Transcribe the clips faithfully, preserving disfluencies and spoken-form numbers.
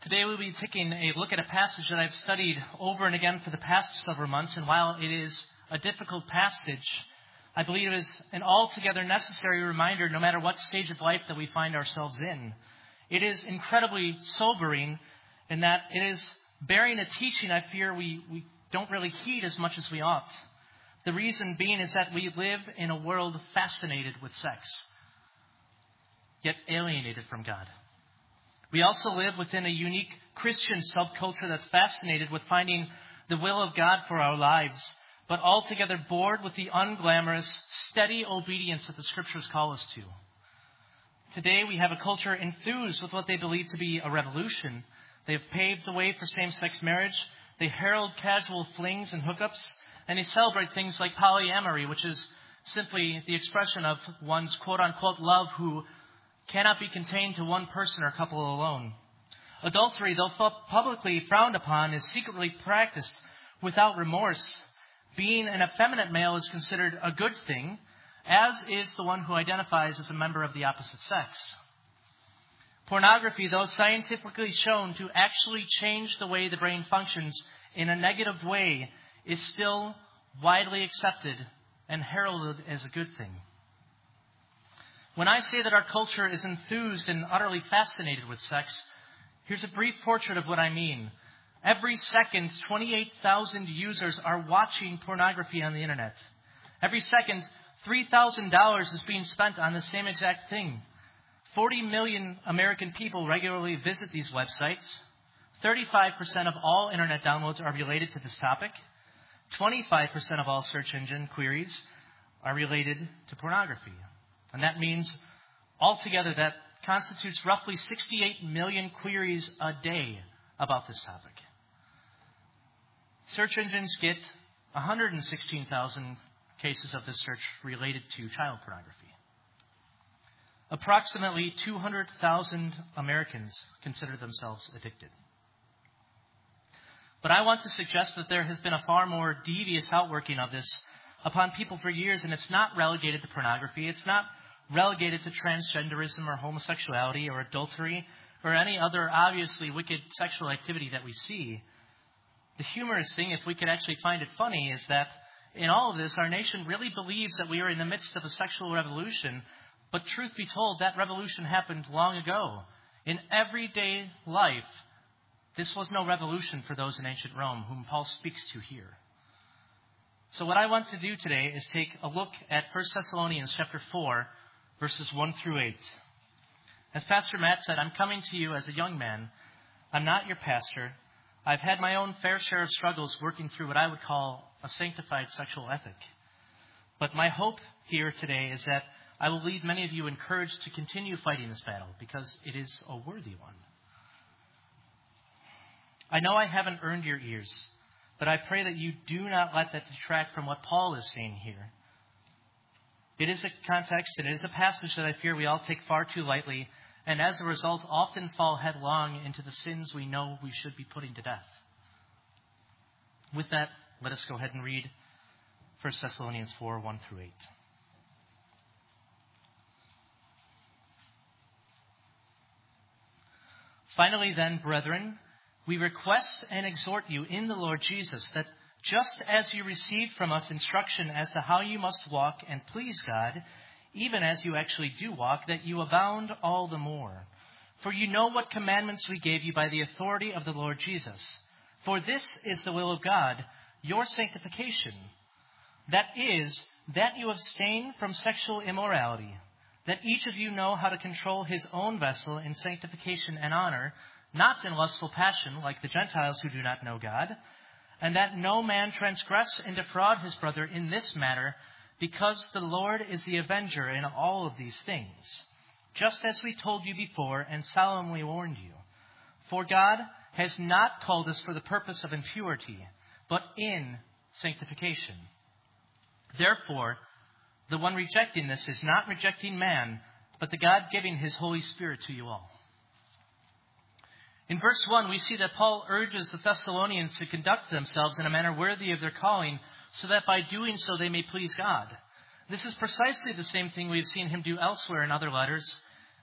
Today we'll be taking a look at a passage that I've studied over and again for the past several months, and while it is a difficult passage, I believe it is an altogether necessary reminder no matter what stage of life that we find ourselves in. It is incredibly sobering in that it is bearing a teaching I fear we, we don't really heed as much as we ought. The reason being is that we live in a world fascinated with sex, yet alienated from God. We also live within a unique Christian subculture that's fascinated with finding the will of God for our lives, but altogether bored with the unglamorous, steady obedience that the Scriptures call us to. Today we have a culture enthused with what they believe to be a revolution. They have paved the way for same-sex marriage. They herald casual flings and hookups, and they celebrate things like polyamory, which is simply the expression of one's quote-unquote love who cannot be contained to one person or couple alone. Adultery, though publicly frowned upon, is secretly practiced without remorse. Being an effeminate male is considered a good thing, as is the one who identifies as a member of the opposite sex. Pornography, though scientifically shown to actually change the way the brain functions in a negative way, is still widely accepted and heralded as a good thing. When I say that our culture is enthused and utterly fascinated with sex, here's a brief portrait of what I mean. Every second, twenty-eight thousand users are watching pornography on the internet. Every second, three thousand dollars is being spent on the same exact thing. forty million American people regularly visit these websites. thirty-five percent of all internet downloads are related to this topic. twenty-five percent of all search engine queries are related to pornography. And that means altogether that constitutes roughly sixty-eight million queries a day about this topic. Search engines get one hundred sixteen thousand cases of this search related to child pornography. Approximately two hundred thousand Americans consider themselves addicted. But I want to suggest that there has been a far more devious outworking of this upon people for years, and it's not relegated to pornography. It's not relegated to transgenderism or homosexuality or adultery or any other obviously wicked sexual activity that we see. The humorous thing, if we could actually find it funny, is that in all of this, our nation really believes that we are in the midst of a sexual revolution. But truth be told, that revolution happened long ago. In everyday life, this was no revolution for those in ancient Rome, whom Paul speaks to here. So what I want to do today is take a look at First Thessalonians chapter four, verses one through eight. As Pastor Matt said, I'm coming to you as a young man. I'm not your pastor. I've had my own fair share of struggles working through what I would call a sanctified sexual ethic. But my hope here today is that I will leave many of you encouraged to continue fighting this battle, because it is a worthy one. I know I haven't earned your ears, but I pray that you do not let that detract from what Paul is saying here. It is a context and it is a passage that I fear we all take far too lightly, and as a result often fall headlong into the sins we know we should be putting to death. With that, let us go ahead and read First Thessalonians four, one through eight. Finally then, brethren, we request and exhort you in the Lord Jesus that just as you received from us instruction as to how you must walk and please God, even as you actually do walk, that you abound all the more. For you know what commandments we gave you by the authority of the Lord Jesus. For this is the will of God, your sanctification. That is, that you abstain from sexual immorality, that each of you know how to control his own vessel in sanctification and honor, not in lustful passion like the Gentiles who do not know God, and that no man transgress and defraud his brother in this matter, because the Lord is the avenger in all of these things, just as we told you before and solemnly warned you. For God has not called us for the purpose of impurity, but in sanctification. Therefore, the one rejecting this is not rejecting man, but the God giving his Holy Spirit to you all. In verse one, we see that Paul urges the Thessalonians to conduct themselves in a manner worthy of their calling, so that by doing so they may please God. This is precisely the same thing we've seen him do elsewhere in other letters,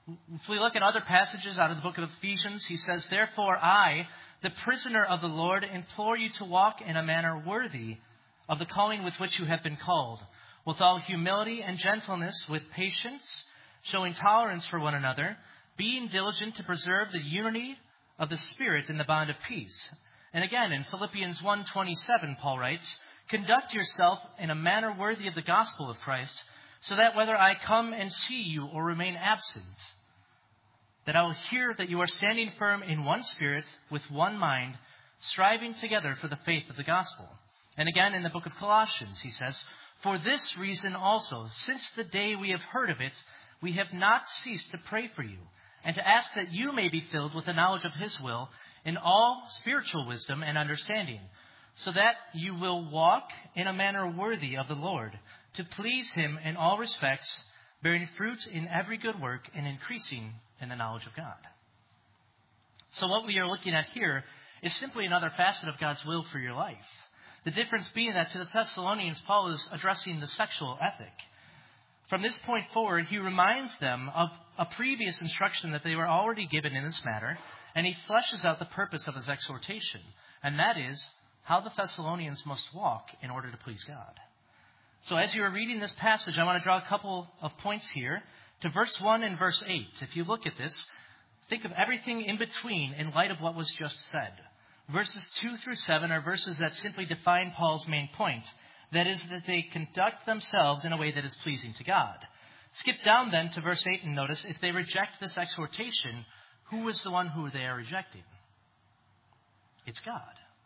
If we look at other passages out of the book of Ephesians, he says, "Therefore I, the prisoner of the Lord, implore you to walk in a manner worthy of the calling with which you have been called, with all humility and gentleness, with patience, showing tolerance for one another, being diligent to preserve the unity of the Spirit in the bond of peace." And again, in Philippians one twenty-seven, Paul writes, "Conduct yourself in a manner worthy of the gospel of Christ, so that whether I come and see you or remain absent, that I will hear that you are standing firm in one spirit, with one mind, striving together for the faith of the gospel." And again, in the book of Colossians, he says, "For this reason also, since the day we have heard of it, we have not ceased to pray for you, and to ask that you may be filled with the knowledge of his will in all spiritual wisdom and understanding, so that you will walk in a manner worthy of the Lord, to please him in all respects, bearing fruit in every good work and increasing in the knowledge of God." So what we are looking at here is simply another facet of God's will for your life. The difference being that to the Thessalonians, Paul is addressing the sexual ethic. From this point forward, he reminds them of a previous instruction that they were already given in this matter, and he fleshes out the purpose of his exhortation, and that is how the Thessalonians must walk in order to please God. So as you are reading this passage, I want to draw a couple of points here to verse one and verse eight. If you look at this, think of everything in between in light of what was just said. Verses two through seven are verses that simply define Paul's main point. That is, that they conduct themselves in a way that is pleasing to God. Skip down then to verse eight and notice, if they reject this exhortation, who is the one who they are rejecting? It's God.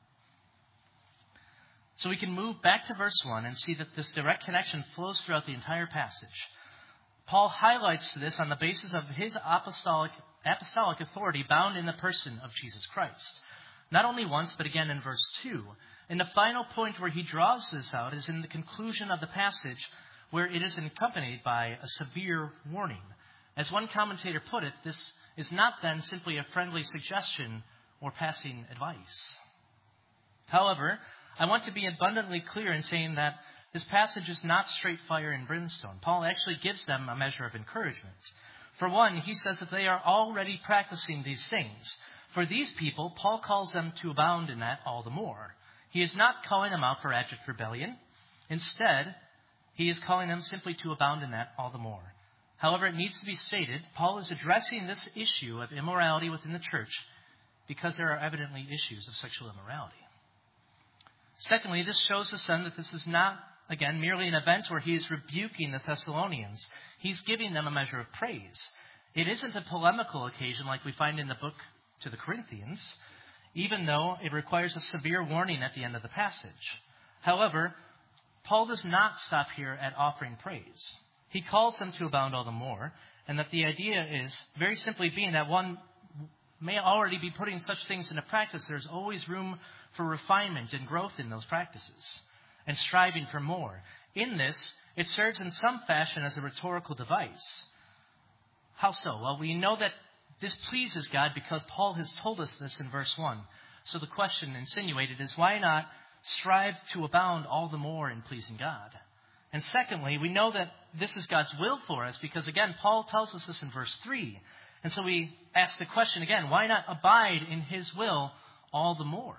So we can move back to verse one and see that this direct connection flows throughout the entire passage. Paul highlights this on the basis of his apostolic, apostolic authority bound in the person of Jesus Christ. Not only once, but again in verse two. And the final point where he draws this out is in the conclusion of the passage, where it is accompanied by a severe warning. As one commentator put it, this is not then simply a friendly suggestion or passing advice. However, I want to be abundantly clear in saying that this passage is not straight fire and brimstone. Paul actually gives them a measure of encouragement. For one, he says that they are already practicing these things. For these people, Paul calls them to abound in that all the more. He is not calling them out for abject rebellion. Instead, he is calling them simply to abound in that all the more. However, it needs to be stated, Paul is addressing this issue of immorality within the church because there are evidently issues of sexual immorality. Secondly, this shows us then that this is not, again, merely an event where he is rebuking the Thessalonians. He's giving them a measure of praise. It isn't a polemical occasion like we find in the book to the Corinthians, even though it requires a severe warning at the end of the passage. However, Paul does not stop here at offering praise. He calls them to abound all the more, and that the idea is very simply being that one may already be putting such things into practice. There's always room for refinement and growth in those practices, and striving for more. In this, it serves in some fashion as a rhetorical device. How so? Well, we know that this pleases God because Paul has told us this in verse one. So the question insinuated is, why not strive to abound all the more in pleasing God? And secondly, we know that this is God's will for us because, again, Paul tells us this in verse three. And so we ask the question again, why not abide in his will all the more?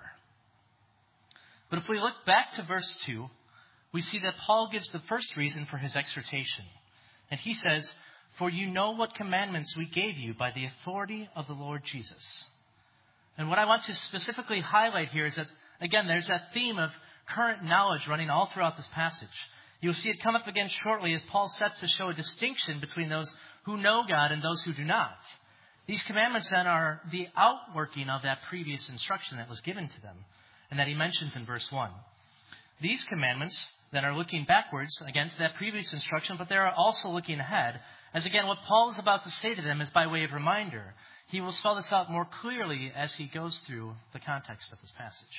But if we look back to verse two, we see that Paul gives the first reason for his exhortation. And he says, "For you know what commandments we gave you by the authority of the Lord Jesus." And what I want to specifically highlight here is that, again, there's that theme of current knowledge running all throughout this passage. You'll see it come up again shortly as Paul sets to show a distinction between those who know God and those who do not. These commandments then are the outworking of that previous instruction that was given to them and that he mentions in verse one. These commandments then are looking backwards, again, to that previous instruction, but they are also looking ahead. As again, what Paul is about to say to them is by way of reminder. He will spell this out more clearly as he goes through the context of this passage.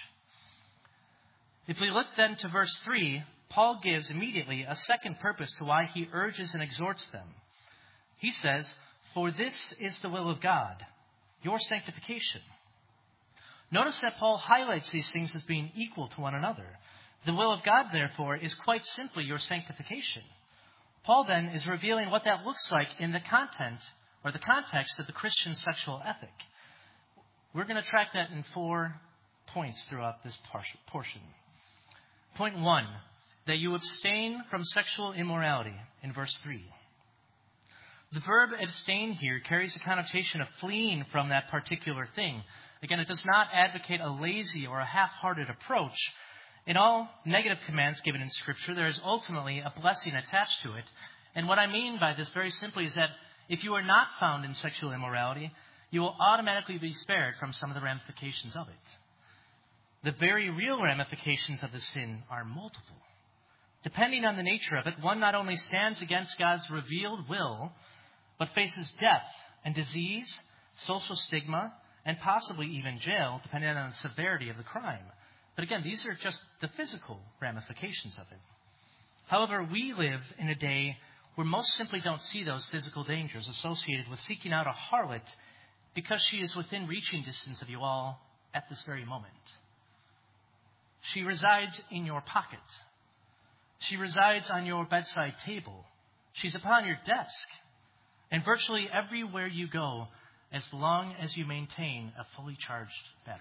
If we look then to verse three, Paul gives immediately a second purpose to why he urges and exhorts them. He says, "For this is the will of God, your sanctification." Notice that Paul highlights these things as being equal to one another. The will of God, therefore, is quite simply your sanctification. Paul then is revealing what that looks like in the content or the context of the Christian sexual ethic. We're going to track that in four points throughout this portion. Point one, that you abstain from sexual immorality in verse three. The verb abstain here carries a connotation of fleeing from that particular thing. Again, it does not advocate a lazy or a half-hearted approach. In all negative commands given in Scripture, there is ultimately a blessing attached to it. And what I mean by this very simply is that if you are not found in sexual immorality, you will automatically be spared from some of the ramifications of it. The very real ramifications of the sin are multiple. Depending on the nature of it, one not only stands against God's revealed will, but faces death and disease, social stigma, and possibly even jail, depending on the severity of the crime. But again, these are just the physical ramifications of it. However, we live in a day where most simply don't see those physical dangers associated with seeking out a harlot because she is within reaching distance of you all at this very moment. She resides in your pocket. She resides on your bedside table. She's upon your desk. And virtually everywhere you go, as long as you maintain a fully charged battery.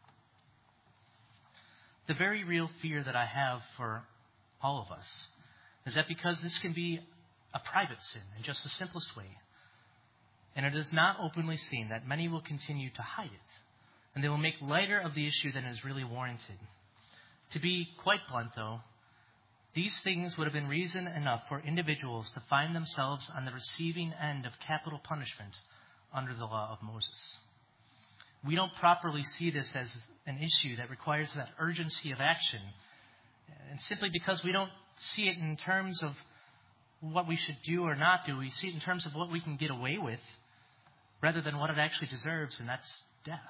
The very real fear that I have for all of us is that because this can be a private sin in just the simplest way, and it is not openly seen, that many will continue to hide it, and they will make lighter of the issue than is really warranted. To be quite blunt, though, these things would have been reason enough for individuals to find themselves on the receiving end of capital punishment under the law of Moses. We don't properly see this as an issue that requires that urgency of action, and simply because we don't see it in terms of what we should do or not do. We see it in terms of what we can get away with rather than what it actually deserves, and that's death.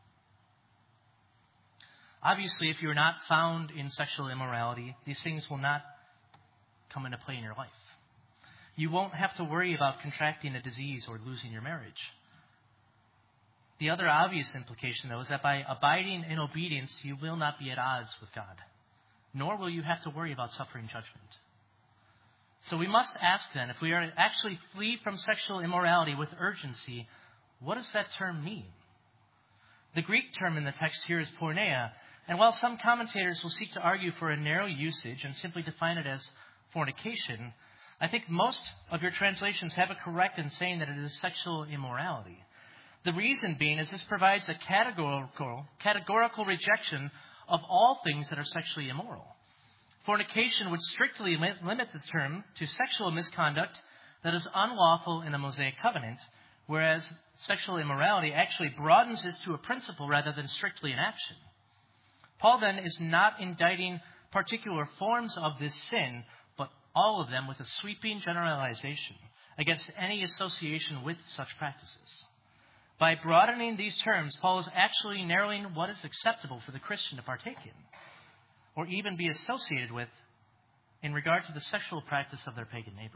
Obviously, if you're not found in sexual immorality, these things will not come into play in your life. You won't have to worry about contracting a disease or losing your marriage. The other obvious implication, though, is that by abiding in obedience, you will not be at odds with God, nor will you have to worry about suffering judgment. So we must ask then, if we are to actually flee from sexual immorality with urgency, what does that term mean? The Greek term in the text here is porneia, and while some commentators will seek to argue for a narrow usage and simply define it as fornication, I think most of your translations have it correct in saying that it is sexual immorality. The reason being is this provides a categorical, categorical rejection of all things that are sexually immoral. Fornication would strictly limit the term to sexual misconduct that is unlawful in the Mosaic covenant, whereas sexual immorality actually broadens this to a principle rather than strictly an action. Paul then is not indicting particular forms of this sin, but all of them with a sweeping generalization against any association with such practices. By broadening these terms, Paul is actually narrowing what is acceptable for the Christian to partake in, or even be associated with in regard to the sexual practice of their pagan neighbors.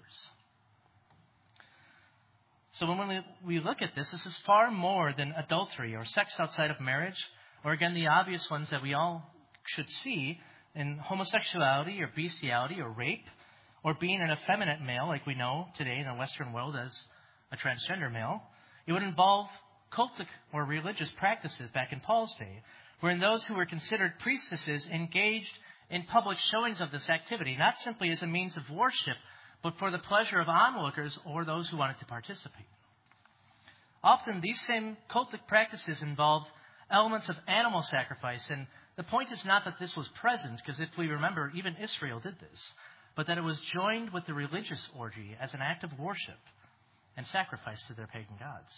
So when we, we look at this, this is far more than adultery or sex outside of marriage, or again, the obvious ones that we all should see in homosexuality or bestiality or rape, or being an effeminate male like we know today in the Western world as a transgender male. It would involve cultic or religious practices back in Paul's day, wherein those who were considered priestesses engaged in public showings of this activity, not simply as a means of worship, but for the pleasure of onlookers or those who wanted to participate. Often these same cultic practices involved elements of animal sacrifice, and the point is not that this was present, because if we remember, even Israel did this, but that it was joined with the religious orgy as an act of worship and sacrifice to their pagan gods.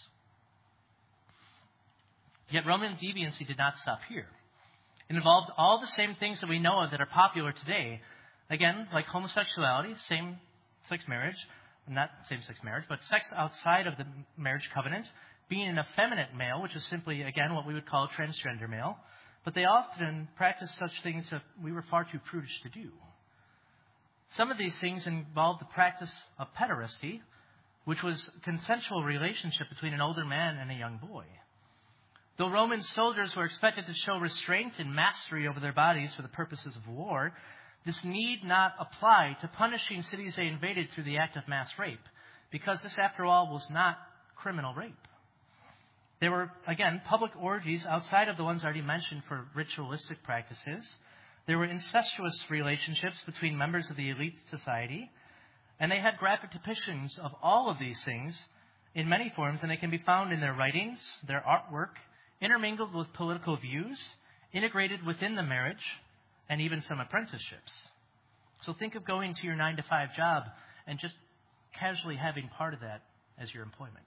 Yet Roman deviancy did not stop here. It involved all the same things that we know of that are popular today. Again, like homosexuality, same-sex marriage, not same-sex marriage, but sex outside of the marriage covenant, being an effeminate male, which is simply, again, what we would call a transgender male. But they often practiced such things that we were far too prudish to do. Some of these things involved the practice of pederasty, which was a consensual relationship between an older man and a young boy. Though Roman soldiers were expected to show restraint and mastery over their bodies for the purposes of war, this need not apply to punishing cities they invaded through the act of mass rape, because this, after all, was not criminal rape. There were, again, public orgies outside of the ones already mentioned for ritualistic practices. There were incestuous relationships between members of the elite society. And they had graphic depictions of all of these things in many forms, and they can be found in their writings, their artwork, intermingled with political views, integrated within the marriage, and even some apprenticeships. So think of going to your nine to five job and just casually having part of that as your employment.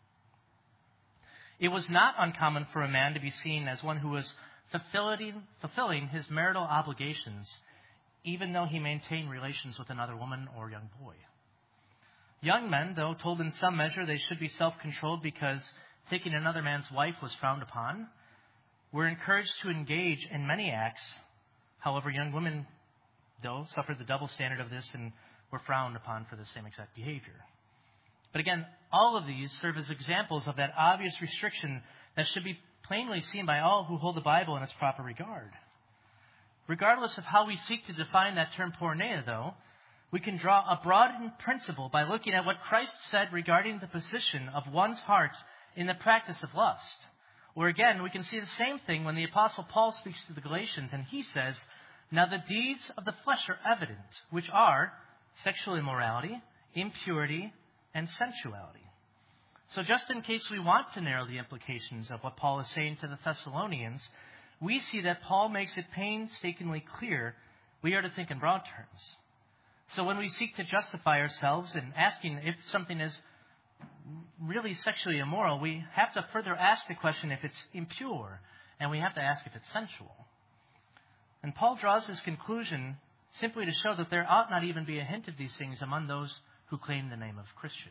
It was not uncommon for a man to be seen as one who was fulfilling, fulfilling his marital obligations, even though he maintained relations with another woman or young boy. Young men, though, told in some measure they should be self-controlled because taking another man's wife was frowned upon, were encouraged to engage in many acts. However, young women, though, suffered the double standard of this and were frowned upon for the same exact behavior. But again, all of these serve as examples of that obvious restriction that should be plainly seen by all who hold the Bible in its proper regard. Regardless of how we seek to define that term porneia, though, we can draw a broad principle by looking at what Christ said regarding the position of one's heart in the practice of lust. Or again, we can see the same thing when the Apostle Paul speaks to the Galatians and he says, "Now the deeds of the flesh are evident, which are sexual immorality, impurity, and sensuality." So just in case we want to narrow the implications of what Paul is saying to the Thessalonians, we see that Paul makes it painstakingly clear we are to think in broad terms. So when we seek to justify ourselves in asking if something is really sexually immoral, we have to further ask the question if it's impure, and we have to ask if it's sensual. And Paul draws his conclusion simply to show that there ought not even be a hint of these things among those who claim the name of Christian.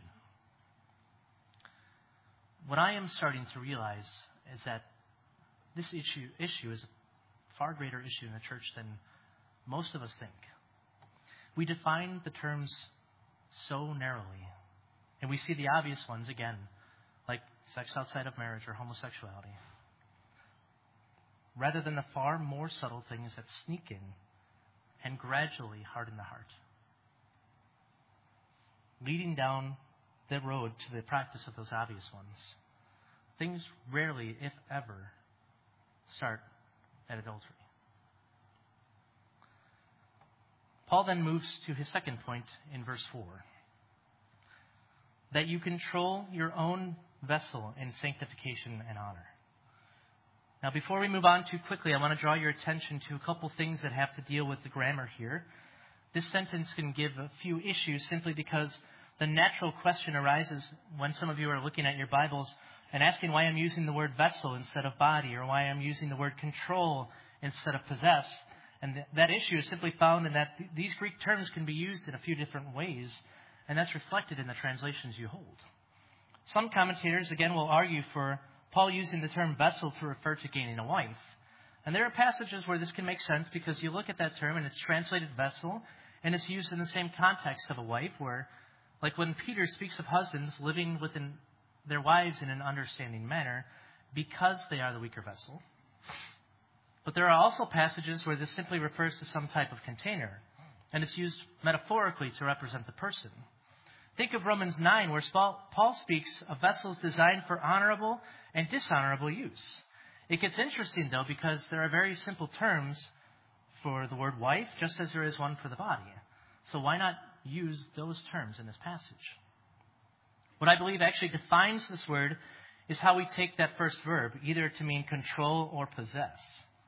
What I am starting to realize is that this issue, issue is a far greater issue in the church than most of us think. We define the terms so narrowly, and we see the obvious ones again, like sex outside of marriage or homosexuality, rather than the far more subtle things that sneak in and gradually harden the heart, leading down the road to the practice of those obvious ones. Things rarely, if ever, start at adultery. Paul then moves to his second point in verse four. That you control your own vessel in sanctification and honor. Now, before we move on too quickly, I want to draw your attention to a couple things that have to deal with the grammar here. This sentence can give a few issues simply because the natural question arises when some of you are looking at your Bibles and asking why I'm using the word vessel instead of body, or why I'm using the word control instead of possess. And th- that issue is simply found in that th- these Greek terms can be used in a few different ways, and that's reflected in the translations you hold. Some commentators, again, will argue for Paul using the term vessel to refer to gaining a wife. And there are passages where this can make sense because you look at that term and it's translated vessel, and it's used in the same context of a wife, where, like when Peter speaks of husbands living within their wives in an understanding manner because they are the weaker vessel. But there are also passages where this simply refers to some type of container, and it's used metaphorically to represent the person. Think of Romans nine, where Paul speaks of vessels designed for honorable and dishonorable use. It gets interesting, though, because there are very simple terms for the word wife, just as there is one for the body. So why not use those terms in this passage? What I believe actually defines this word is how we take that first verb, either to mean control or possess.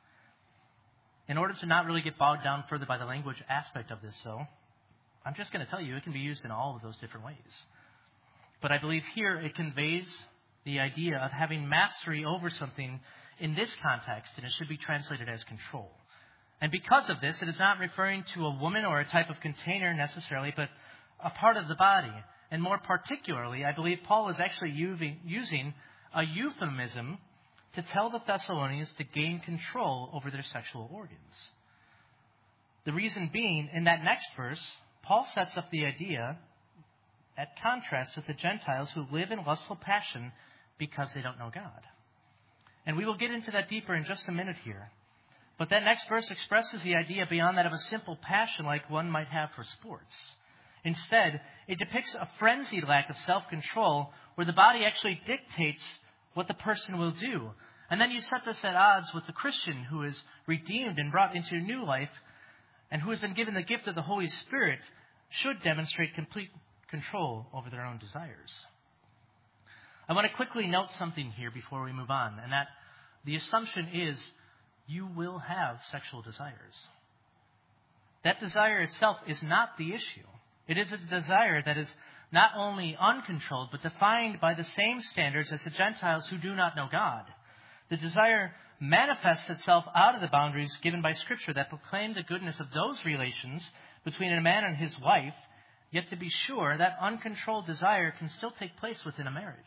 In order to not really get bogged down further by the language aspect of this, though, I'm just going to tell you it can be used in all of those different ways. But I believe here it conveys the idea of having mastery over something in this context, and it should be translated as control. And because of this, it is not referring to a woman or a type of container necessarily, but a part of the body. And more particularly, I believe Paul is actually using a euphemism to tell the Thessalonians to gain control over their sexual organs. The reason being, in that next verse, Paul sets up the idea at contrast with the Gentiles who live in lustful passion because they don't know God. And we will get into that deeper in just a minute here. But that next verse expresses the idea beyond that of a simple passion like one might have for sports. Instead, it depicts a frenzied lack of self-control where the body actually dictates what the person will do. And then you set this at odds with the Christian who is redeemed and brought into new life and who has been given the gift of the Holy Spirit should demonstrate complete control over their own desires. I want to quickly note something here before we move on, and that the assumption is you will have sexual desires. That desire itself is not the issue. It is a desire that is not only uncontrolled, but defined by the same standards as the Gentiles who do not know God. The desire manifests itself out of the boundaries given by Scripture that proclaim the goodness of those relations between a man and his wife, yet to be sure, that uncontrolled desire can still take place within a marriage.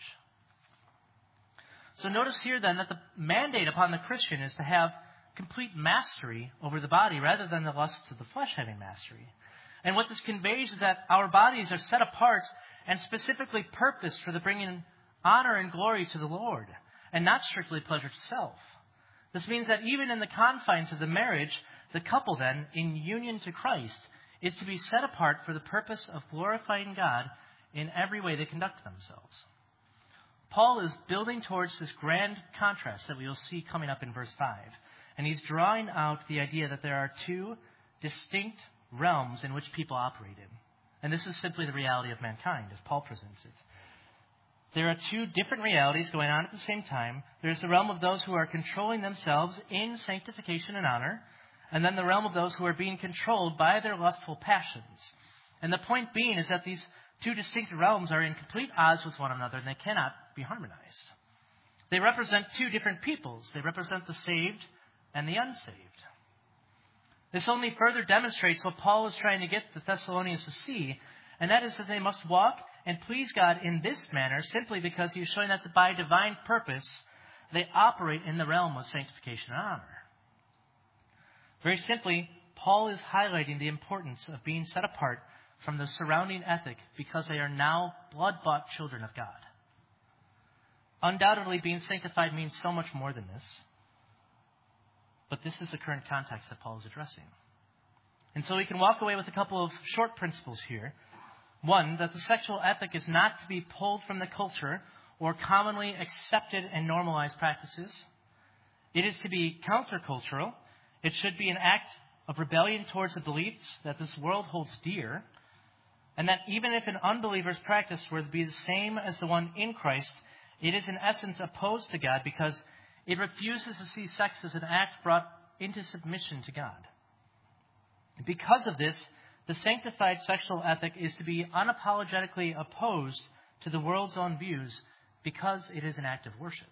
So notice here then that the mandate upon the Christian is to have complete mastery over the body rather than the lusts of the flesh having mastery. And what this conveys is that our bodies are set apart and specifically purposed for the bringing honor and glory to the Lord, and not strictly pleasure to self. This means that even in the confines of the marriage, the couple then, in union to Christ, is to be set apart for the purpose of glorifying God in every way they conduct themselves. Paul is building towards this grand contrast that we will see coming up in verse five. And he's drawing out the idea that there are two distinct realms in which people operate in. And this is simply the reality of mankind, as Paul presents it. There are two different realities going on at the same time. There's the realm of those who are controlling themselves in sanctification and honor, and then the realm of those who are being controlled by their lustful passions. And the point being is that these two distinct realms are in complete odds with one another, and they cannot be harmonized. They represent two different peoples. They represent the saved and the unsaved. This only further demonstrates what Paul is trying to get the Thessalonians to see, and that is that they must walk and please God in this manner simply because he is showing that by divine purpose they operate in the realm of sanctification and honor. Very simply, Paul is highlighting the importance of being set apart from the surrounding ethic because they are now blood-bought children of God. Undoubtedly, being sanctified means so much more than this. But this is the current context that Paul is addressing. And so we can walk away with a couple of short principles here. One, that the sexual ethic is not to be pulled from the culture or commonly accepted and normalized practices. It is to be countercultural. It should be an act of rebellion towards the beliefs that this world holds dear. And that even if an unbeliever's practice were to be the same as the one in Christ, it is in essence opposed to God because it refuses to see sex as an act brought into submission to God. Because of this, the sanctified sexual ethic is to be unapologetically opposed to the world's own views because it is an act of worship.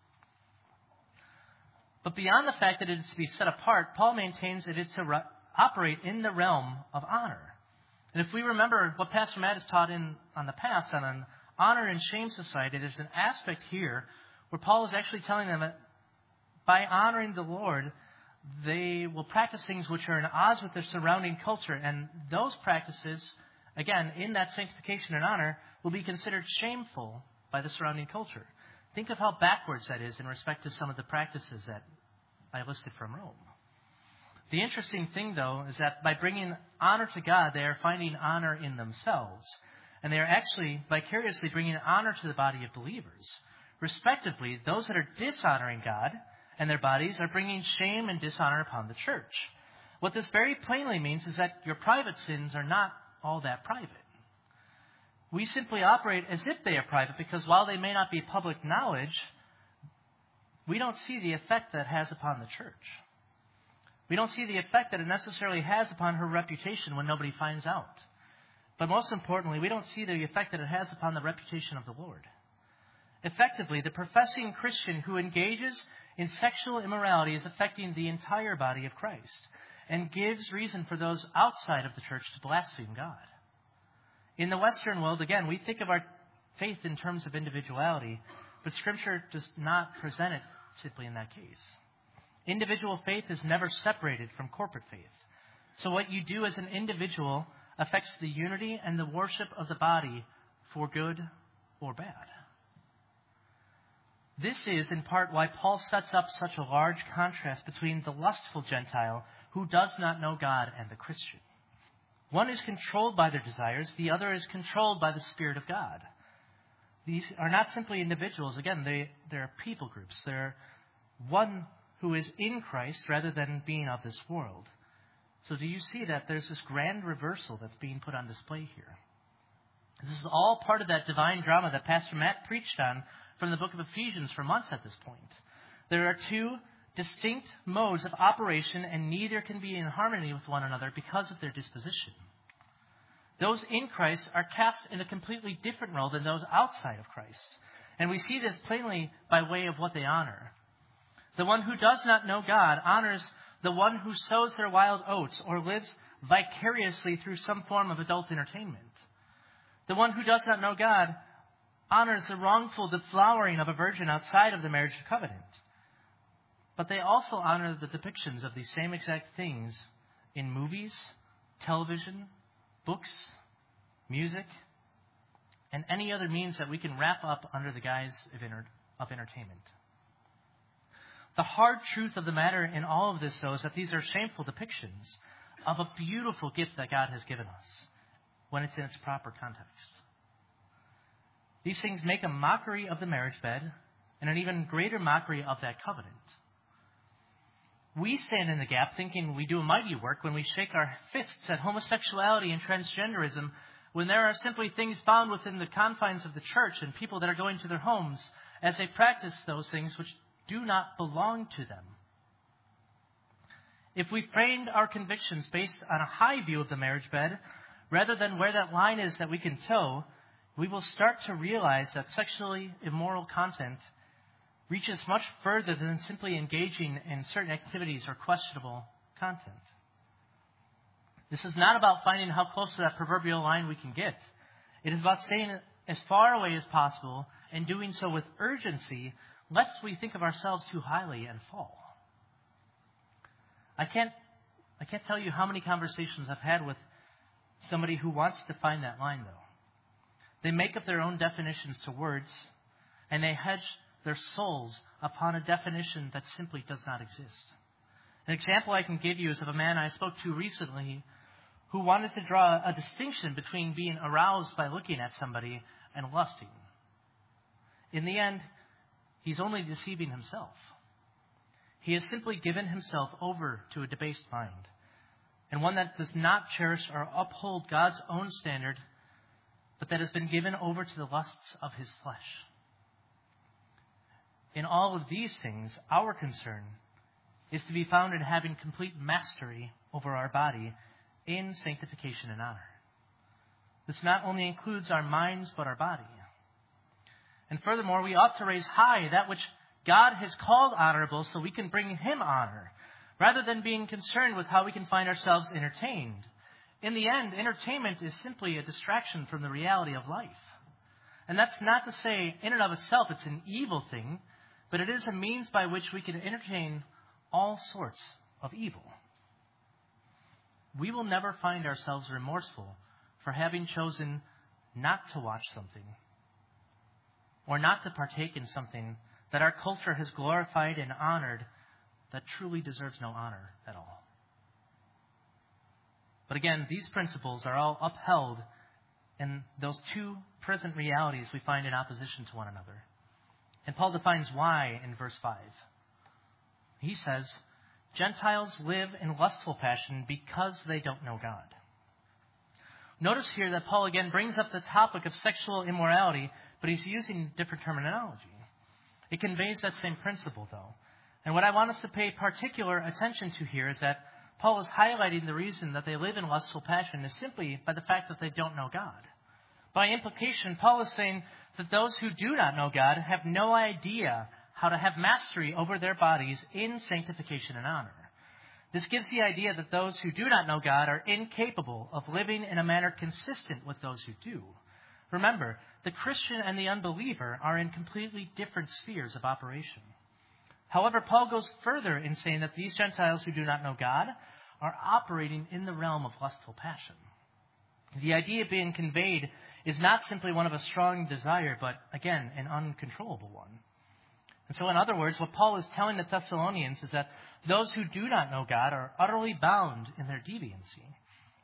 But beyond the fact that it is to be set apart, Paul maintains that it is to re- operate in the realm of honor. And if we remember what Pastor Matt has taught in on the past on an honor and shame society, there's an aspect here where Paul is actually telling them that by honoring the Lord, they will practice things which are in odds with their surrounding culture. And those practices, again, in that sanctification and honor, will be considered shameful by the surrounding culture. Think of how backwards that is in respect to some of the practices that I listed from Rome. The interesting thing, though, is that by bringing honor to God, they are finding honor in themselves. And they are actually vicariously bringing honor to the body of believers. Respectively, those that are dishonoring God and their bodies are bringing shame and dishonor upon the church. What this very plainly means is that your private sins are not all that private. We simply operate as if they are private because while they may not be public knowledge, we don't see the effect that has upon the church. We don't see the effect that it necessarily has upon her reputation when nobody finds out. But most importantly, we don't see the effect that it has upon the reputation of the Lord. Effectively, the professing Christian who engages in sexual immorality is affecting the entire body of Christ and gives reason for those outside of the church to blaspheme God. In the Western world, again, we think of our faith in terms of individuality, but Scripture does not present it simply in that case. Individual faith is never separated from corporate faith. So what you do as an individual affects the unity and the worship of the body for good or bad. This is in part why Paul sets up such a large contrast between the lustful Gentile who does not know God and the Christian. One is controlled by their desires. The other is controlled by the Spirit of God. These are not simply individuals. Again, they, they're people groups. They're one who is in Christ rather than being of this world. So do you see that there's this grand reversal that's being put on display here? This is all part of that divine drama that Pastor Matt preached on from the book of Ephesians for months at this point. There are two distinct modes of operation, and neither can be in harmony with one another because of their disposition. Those in Christ are cast in a completely different role than those outside of Christ. And we see this plainly by way of what they honor. The one who does not know God honors the one who sows their wild oats or lives vicariously through some form of adult entertainment. The one who does not know God honors the wrongful deflowering of a virgin outside of the marriage covenant. But they also honor the depictions of these same exact things in movies, television, books, music, and any other means that we can wrap up under the guise of, inter- of entertainment. The hard truth of the matter in all of this, though, is that these are shameful depictions of a beautiful gift that God has given us when it's in its proper context. These things make a mockery of the marriage bed and an even greater mockery of that covenant. We stand in the gap thinking we do a mighty work when we shake our fists at homosexuality and transgenderism, when there are simply things bound within the confines of the church and people that are going to their homes as they practice those things which do not belong to them. If we framed our convictions based on a high view of the marriage bed, rather than where that line is that we can toe, we will start to realize that sexually immoral content reaches much further than simply engaging in certain activities or questionable content. This is not about finding how close to that proverbial line we can get. It is about staying as far away as possible and doing so with urgency, lest we think of ourselves too highly and fall. I can't, I can't tell you how many conversations I've had with somebody who wants to find that line, though. They make up their own definitions to words, and they hedge their souls upon a definition that simply does not exist. An example I can give you is of a man I spoke to recently who wanted to draw a distinction between being aroused by looking at somebody and lusting. In the end, he's only deceiving himself. He has simply given himself over to a debased mind, and one that does not cherish or uphold God's own standard, but that has been given over to the lusts of his flesh. In all of these things, our concern is to be found in having complete mastery over our body in sanctification and honor. This not only includes our minds, but our body. And furthermore, we ought to raise high that which God has called honorable so we can bring Him honor, rather than being concerned with how we can find ourselves entertained. In the end, entertainment is simply a distraction from the reality of life. And that's not to say in and of itself it's an evil thing, but it is a means by which we can entertain all sorts of evil. We will never find ourselves remorseful for having chosen not to watch something or not to partake in something that our culture has glorified and honored that truly deserves no honor at all. But again, these principles are all upheld in those two present realities we find in opposition to one another. And Paul defines why in verse five. He says, Gentiles live in lustful passion because they don't know God. Notice here that Paul again brings up the topic of sexual immorality, but he's using different terminology. It conveys that same principle, though. And what I want us to pay particular attention to here is that Paul is highlighting the reason that they live in lustful passion is simply by the fact that they don't know God. By implication, Paul is saying that those who do not know God have no idea how to have mastery over their bodies in sanctification and honor. This gives the idea that those who do not know God are incapable of living in a manner consistent with those who do. Remember, the Christian and the unbeliever are in completely different spheres of operation. However, Paul goes further in saying that these Gentiles who do not know God are operating in the realm of lustful passion. The idea being conveyed is not simply one of a strong desire, but again, an uncontrollable one. And so in other words, what Paul is telling the Thessalonians is that those who do not know God are utterly bound in their deviancy.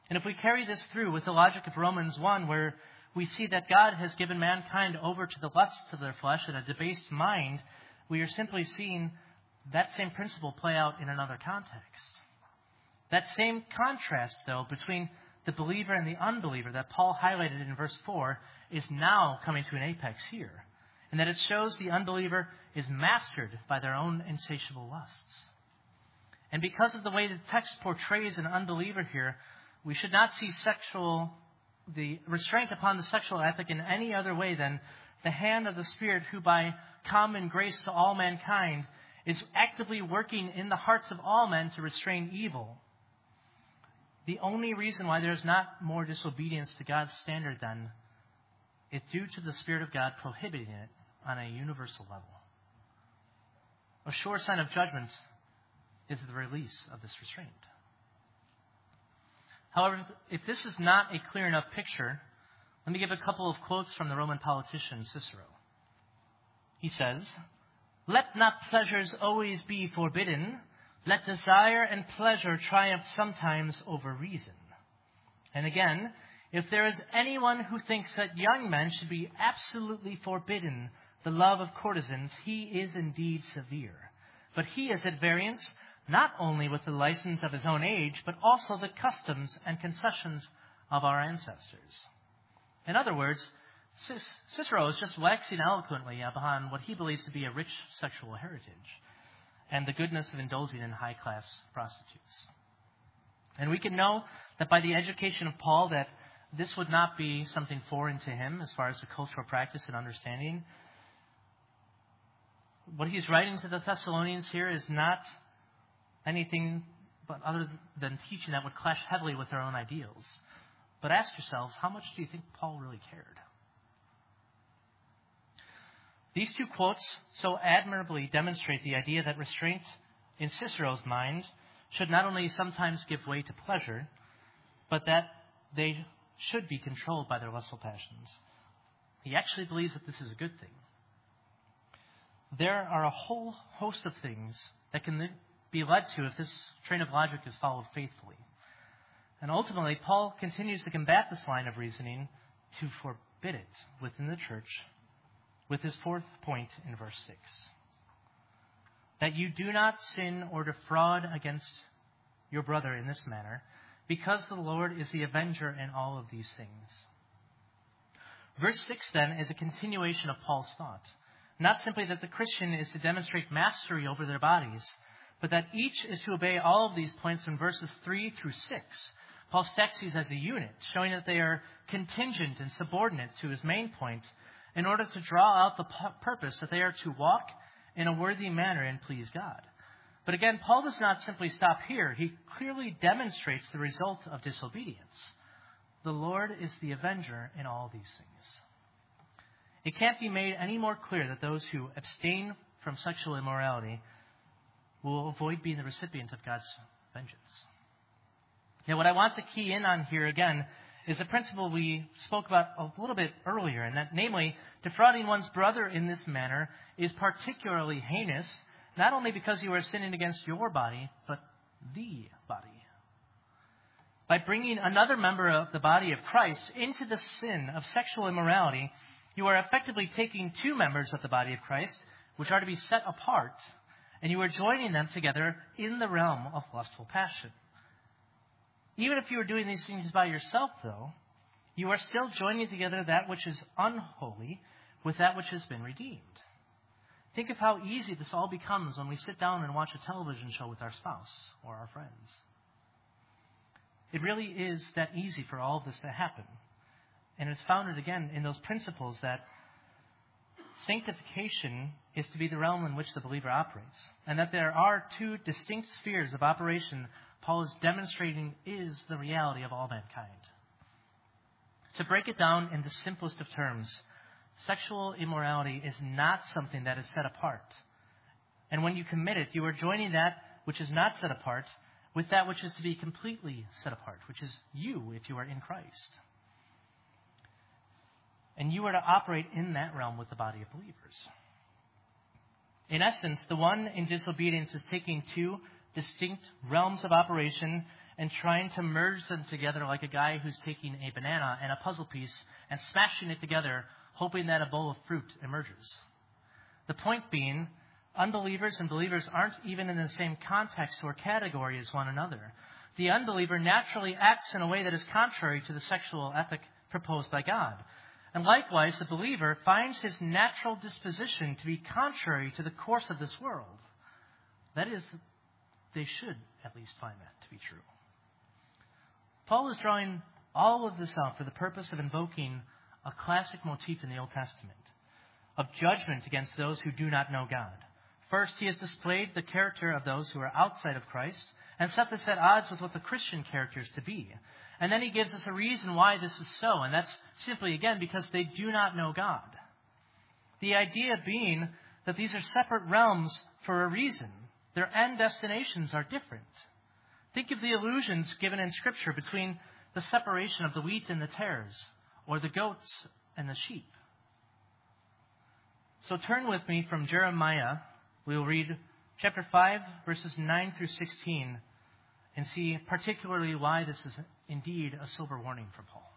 And if we carry this through with the logic of Romans one, where we see that God has given mankind over to the lusts of their flesh and a debased mind, we are simply seeing that same principle play out in another context. That same contrast, though, between the believer and the unbeliever that Paul highlighted in verse four is now coming to an apex here. And that it shows the unbeliever is mastered by their own insatiable lusts. And because of the way the text portrays an unbeliever here, we should not see sexual, the restraint upon the sexual ethic in any other way than the hand of the Spirit who by common grace to all mankind is actively working in the hearts of all men to restrain evil. The only reason why there is not more disobedience to God's standard then is due to the Spirit of God prohibiting it on a universal level. A sure sign of judgment is the release of this restraint. However, if this is not a clear enough picture, let me give a couple of quotes from the Roman politician Cicero. He says, "Let not pleasures always be forbidden. Let desire and pleasure triumph sometimes over reason." And again, if there is anyone who thinks that young men should be absolutely forbidden the love of courtesans, he is indeed severe. But he is at variance not only with the license of his own age, but also the customs and concessions of our ancestors. In other words, Cicero is just waxing eloquently upon what he believes to be a rich sexual heritage and the goodness of indulging in high-class prostitutes. And we can know that by the education of Paul that this would not be something foreign to him as far as the cultural practice and understanding. What he's writing to the Thessalonians here is not anything but other than teaching that would clash heavily with their own ideals. But ask yourselves, how much do you think Paul really cared? These two quotes so admirably demonstrate the idea that restraint in Cicero's mind should not only sometimes give way to pleasure, but that they should be controlled by their lustful passions. He actually believes that this is a good thing. There are a whole host of things that can be led to if this train of logic is followed faithfully. And ultimately, Paul continues to combat this line of reasoning to forbid it within the church with his fourth point in verse six. That you do not sin or defraud against your brother in this manner, because the Lord is the avenger in all of these things. Verse six, then, is a continuation of Paul's thought. Not simply that the Christian is to demonstrate mastery over their bodies, but that each is to obey all of these points in verses three through six. Paul stacks these as a unit, showing that they are contingent and subordinate to his main point in order to draw out the purpose that they are to walk in a worthy manner and please God. But again, Paul does not simply stop here. He clearly demonstrates the result of disobedience. The Lord is the avenger in all these things. It can't be made any more clear that those who abstain from sexual immorality will avoid being the recipient of God's vengeance. Now, what I want to key in on here again is a principle we spoke about a little bit earlier, and that namely, defrauding one's brother in this manner is particularly heinous, not only because you are sinning against your body, but the body. By bringing another member of the body of Christ into the sin of sexual immorality, you are effectively taking two members of the body of Christ, which are to be set apart, and you are joining them together in the realm of lustful passion. Even if you are doing these things by yourself, though, you are still joining together that which is unholy with that which has been redeemed. Think of how easy this all becomes when we sit down and watch a television show with our spouse or our friends. It really is that easy for all of this to happen. And it's founded, again, in those principles that sanctification is to be the realm in which the believer operates, and that there are two distinct spheres of operation Paul is demonstrating is the reality of all mankind. To break it down in the simplest of terms, sexual immorality is not something that is set apart. And when you commit it, you are joining that which is not set apart with that which is to be completely set apart, which is you if you are in Christ. And you are to operate in that realm with the body of believers. In essence, the one in disobedience is taking two distinct realms of operation and trying to merge them together like a guy who's taking a banana and a puzzle piece and smashing it together, hoping that a bowl of fruit emerges. The point being, unbelievers and believers aren't even in the same context or category as one another. The unbeliever naturally acts in a way that is contrary to the sexual ethic proposed by God. And likewise, the believer finds his natural disposition to be contrary to the course of this world. That is, they should at least find that to be true. Paul is drawing all of this out for the purpose of invoking a classic motif in the Old Testament of judgment against those who do not know God. First, he has displayed the character of those who are outside of Christ and set this at odds with what the Christian character is to be. And then he gives us a reason why this is so, and that's simply, again, because they do not know God. The idea being that these are separate realms for a reason. Their end destinations are different. Think of the allusions given in Scripture between the separation of the wheat and the tares, or the goats and the sheep. So turn with me from Jeremiah. We will read chapter five, verses nine through sixteen, and see particularly why this is indeed a sober warning from Paul.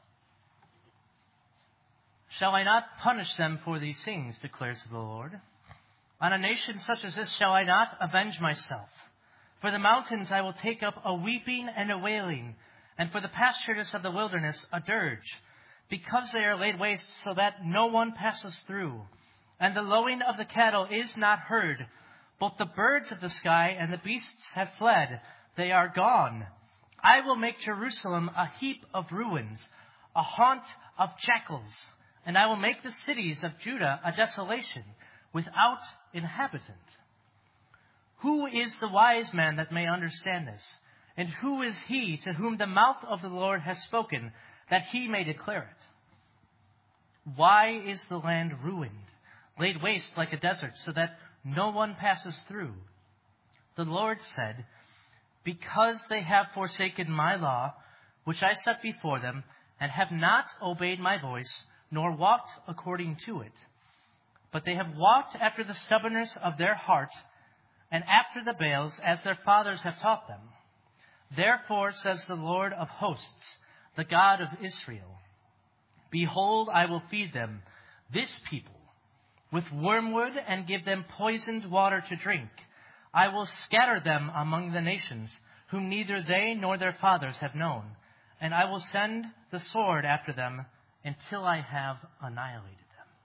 Shall I not punish them for these things, declares the Lord? On a nation such as this shall I not avenge myself? For the mountains I will take up a weeping and a wailing, and for the pastures of the wilderness a dirge, because they are laid waste so that no one passes through. And the lowing of the cattle is not heard. Both the birds of the sky and the beasts have fled. They are gone. I will make Jerusalem a heap of ruins, a haunt of jackals. And I will make the cities of Judah a desolation, without inhabitant. Who is the wise man that may understand this? And who is he to whom the mouth of the Lord has spoken, that he may declare it? Why is the land ruined, laid waste like a desert, so that no one passes through? The Lord said, because they have forsaken my law, which I set before them, and have not obeyed my voice, nor walked according to it. But they have walked after the stubbornness of their heart, and after the Baals, as their fathers have taught them. Therefore, says the Lord of hosts, the God of Israel, behold, I will feed them, this people, with wormwood, and give them poisoned water to drink. I will scatter them among the nations, whom neither they nor their fathers have known, and I will send the sword after them until I have annihilated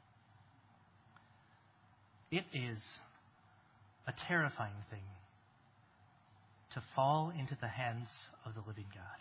them. It is a terrifying thing to fall into the hands of the living God.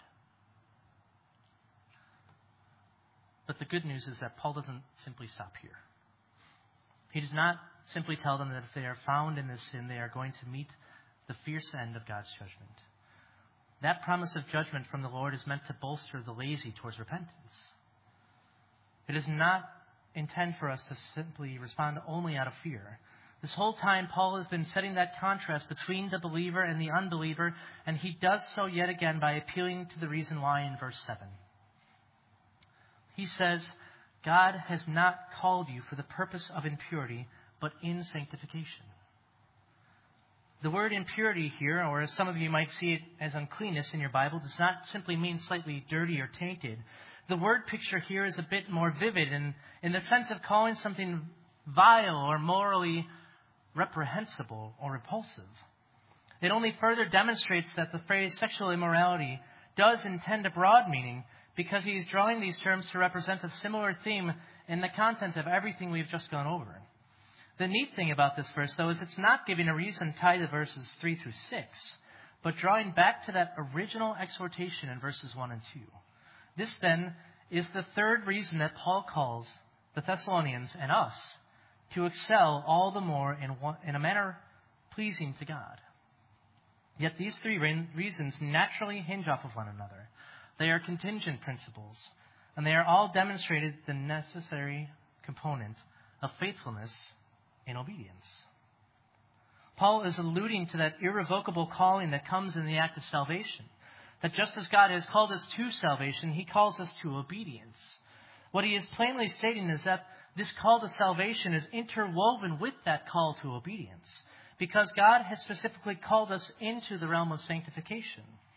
But the good news is that Paul doesn't simply stop here. He does not simply tell them that if they are found in this sin, they are going to meet the fierce end of God's judgment. That promise of judgment from the Lord is meant to bolster the lazy towards repentance. It does not intend for us to simply respond only out of fear. This whole time, Paul has been setting that contrast between the believer and the unbeliever, and he does so yet again by appealing to the reason why in verse seven. He says, God has not called you for the purpose of impurity, but in sanctification. The word impurity here, or as some of you might see it as uncleanness in your Bible, does not simply mean slightly dirty or tainted. The word picture here is a bit more vivid in, in the sense of calling something vile or morally reprehensible or repulsive. It only further demonstrates that the phrase sexual immorality does intend a broad meaning, because he is drawing these terms to represent a similar theme in the content of everything we've just gone over. The neat thing about this verse, though, is it's not giving a reason tied to verses three through six, but drawing back to that original exhortation in verses one and two. This, then, is the third reason that Paul calls the Thessalonians and us to excel all the more in, one, in a manner pleasing to God. Yet these three re- reasons naturally hinge off of one another. They are contingent principles, and they are all demonstrated the necessary component of faithfulness in obedience. Paul is alluding to that irrevocable calling that comes in the act of salvation. That just as God has called us to salvation, he calls us to obedience. What he is plainly stating is that this call to salvation is interwoven with that call to obedience, because God has specifically called us into the realm of sanctification.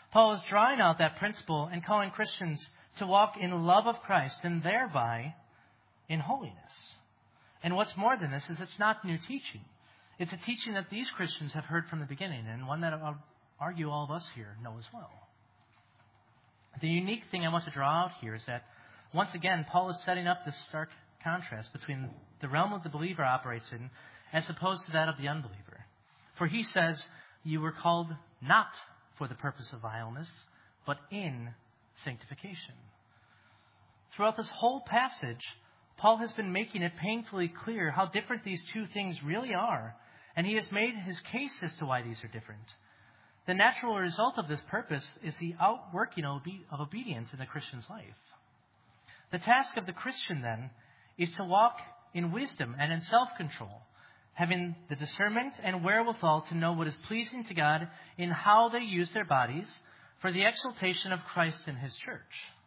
Paul is drawing out that principle and calling Christians to walk in love of Christ and thereby in holiness. And what's more than this is it's not new teaching. It's a teaching that these Christians have heard from the beginning, and one that I'll argue all of us here know as well. The unique thing I want to draw out here is that, once again, Paul is setting up this stark contrast between the realm of the believer operates in as opposed to that of the unbeliever. For he says, you were called not for the purpose of vileness, but in sanctification. Throughout this whole passage, Paul has been making it painfully clear how different these two things really are, and he has made his case as to why these are different. The natural result of this purpose is the outworking of obedience in the Christian's life. The task of the Christian, then, is to walk in wisdom and in self-control, having the discernment and wherewithal to know what is pleasing to God in how they use their bodies for the exaltation of Christ and his church.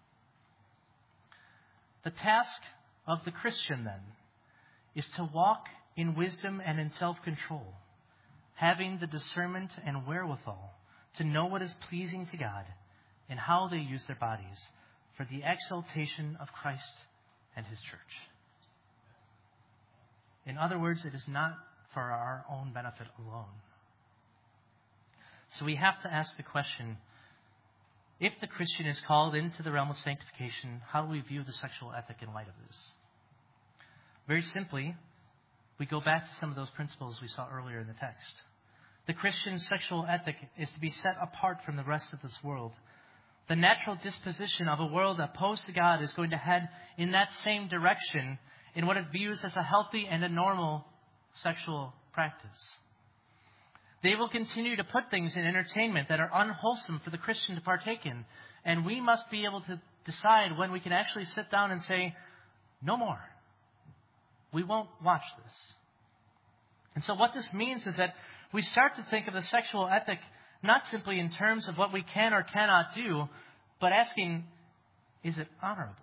The task of the Christian, then, is to walk in wisdom and in self-control, having the discernment and wherewithal to know what is pleasing to God and how they use their bodies for the exaltation of Christ and his church. In other words, it is not for our own benefit alone. So we have to ask the question, if the Christian is called into the realm of sanctification, how do we view the sexual ethic in light of this? Very simply, we go back to some of those principles we saw earlier in the text. The Christian sexual ethic is to be set apart from the rest of this world. The natural disposition of a world opposed to God is going to head in that same direction in what it views as a healthy and a normal sexual practice. They will continue to put things in entertainment that are unwholesome for the Christian to partake in. And we must be able to decide when we can actually sit down and say, no more. We won't watch this. And so what this means is that we start to think of the sexual ethic not simply in terms of what we can or cannot do, but asking, is it honorable?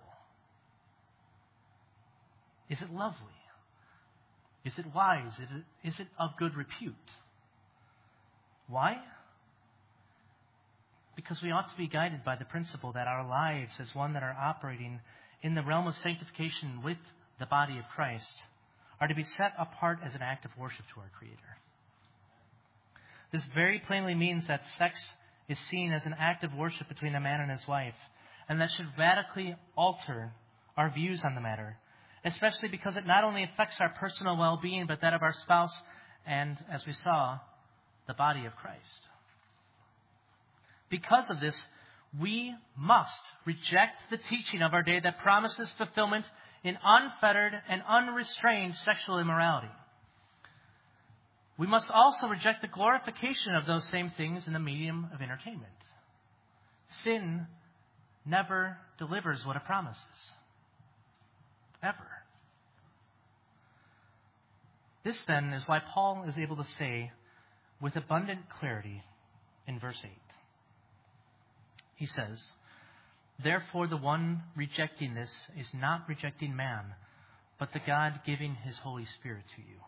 Is it lovely? Is it wise? Is it, is it of good repute? Why? Because we ought to be guided by the principle that our lives, as one that are operating in the realm of sanctification with the body of Christ, are to be set apart as an act of worship to our Creator. This very plainly means that sex is seen as an act of worship between a man and his wife, and that should radically alter our views on the matter, especially because it not only affects our personal well-being, but that of our spouse and, as we saw, the body of Christ. Because of this, we must reject the teaching of our day that promises fulfillment in unfettered and unrestrained sexual immorality. We must also reject the glorification of those same things in the medium of entertainment. Sin never delivers what it promises. Ever. This, then, is why Paul is able to say with abundant clarity in verse eight. He says, therefore the one rejecting this is not rejecting man, but the God giving his Holy Spirit to you.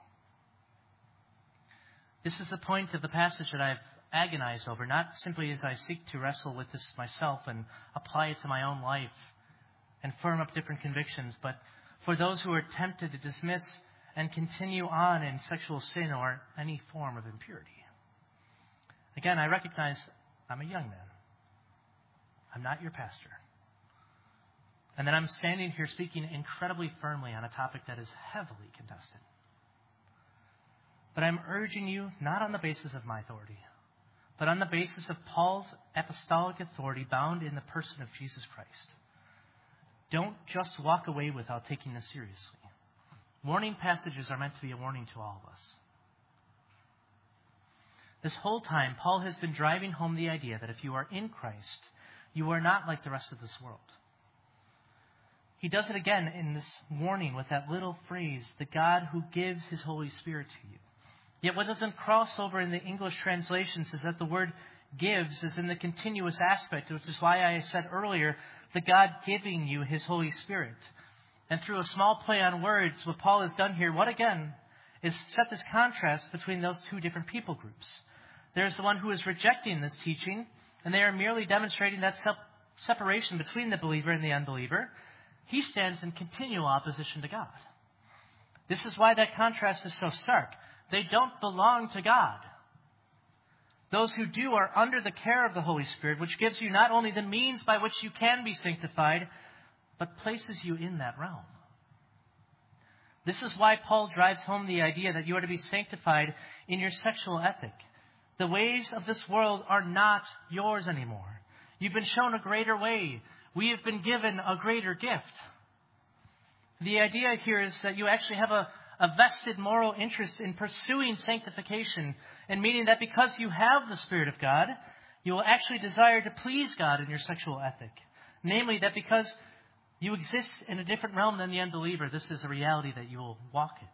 This is the point of the passage that I've agonized over, not simply as I seek to wrestle with this myself and apply it to my own life and firm up different convictions, but for those who are tempted to dismiss and continue on in sexual sin or any form of impurity. Again, I recognize I'm a young man. I'm not your pastor. And that I'm standing here speaking incredibly firmly on a topic that is heavily contested. But I'm urging you not on the basis of my authority, but on the basis of Paul's apostolic authority bound in the person of Jesus Christ. Don't just walk away without taking this seriously. Warning passages are meant to be a warning to all of us. This whole time, Paul has been driving home the idea that if you are in Christ, you are not like the rest of this world. He does it again in this warning with that little phrase, the God who gives his Holy Spirit to you. Yet what doesn't cross over in the English translations is that the word gives is in the continuous aspect, which is why I said earlier, the God giving you his Holy Spirit. And through a small play on words, what Paul has done here, what again, is set this contrast between those two different people groups. There's the one who is rejecting this teaching, and they are merely demonstrating that sep- separation between the believer and the unbeliever, he stands in continual opposition to God. This is why that contrast is so stark. They don't belong to God. Those who do are under the care of the Holy Spirit, which gives you not only the means by which you can be sanctified, but places you in that realm. This is why Paul drives home the idea that you are to be sanctified in your sexual ethic. The ways of this world are not yours anymore. You've been shown a greater way. We have been given a greater gift. The idea here is that you actually have a, a vested moral interest in pursuing sanctification, and meaning that because you have the Spirit of God, you will actually desire to please God in your sexual ethic. Namely, that because you exist in a different realm than the unbeliever, this is a reality that you will walk in.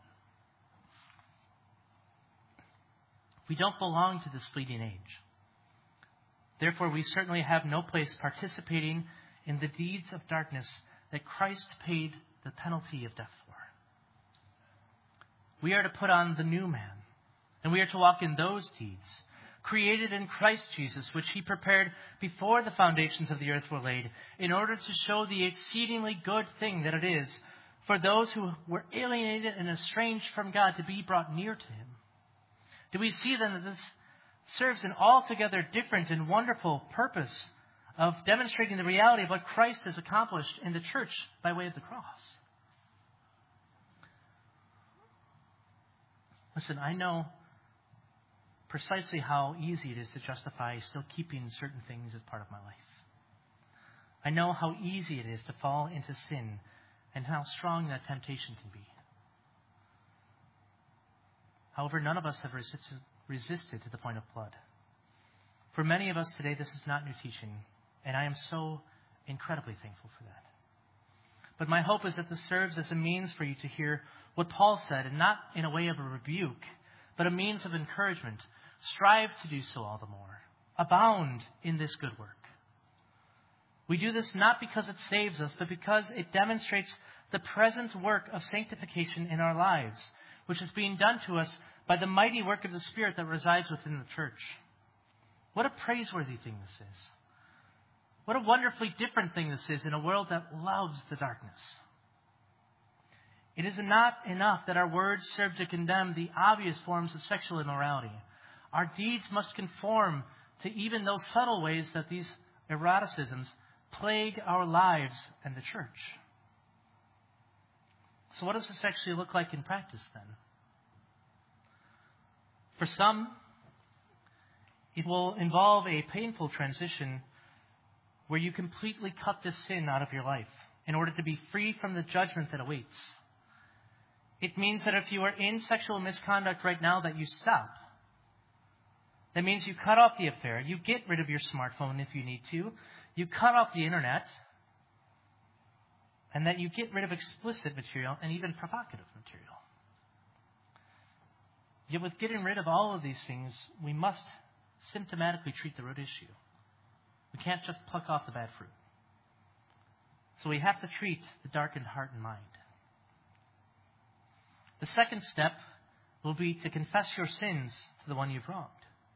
We don't belong to this fleeting age. Therefore, we certainly have no place participating in the deeds of darkness that Christ paid the penalty of death for. We are to put on the new man, and we are to walk in those deeds, created in Christ Jesus, which he prepared before the foundations of the earth were laid, in order to show the exceedingly good thing that it is for those who were alienated and estranged from God to be brought near to him. Do we see then that this serves an altogether different and wonderful purpose of demonstrating the reality of what Christ has accomplished in the church by way of the cross? Listen, I know precisely how easy it is to justify still keeping certain things as part of my life. I know how easy it is to fall into sin and how strong that temptation can be. However, none of us have resisted, resisted to the point of blood. For many of us today, this is not new teaching, and I am so incredibly thankful for that. But my hope is that this serves as a means for you to hear what Paul said, and not in a way of a rebuke, but a means of encouragement. Strive to do so all the more. Abound in this good work. We do this not because it saves us, but because it demonstrates the present work of sanctification in our lives, which is being done to us by the mighty work of the Spirit that resides within the church. What a praiseworthy thing this is. What a wonderfully different thing this is in a world that loves the darkness. It is not enough that our words serve to condemn the obvious forms of sexual immorality. Our deeds must conform to even those subtle ways that these eroticisms plague our lives and the church. So what does this actually look like in practice then? For some, it will involve a painful transition where you completely cut this sin out of your life in order to be free from the judgment that awaits. It means that if you are in sexual misconduct right now, that you stop. That means you cut off the affair. You get rid of your smartphone if you need to. You cut off the internet. And that you get rid of explicit material and even provocative material. Yet with getting rid of all of these things, we must symptomatically treat the root issue. We can't just pluck off the bad fruit. So we have to treat the darkened heart and mind. The second step will be to confess your sins to the one you've wronged.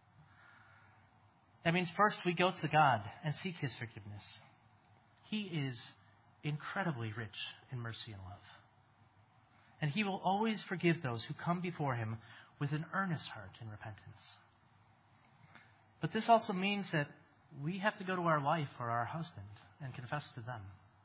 That means first we go to God and seek his forgiveness. He is incredibly rich in mercy and love. And he will always forgive those who come before him with an earnest heart in repentance. But this also means that we have to go to our wife or our husband and confess to them.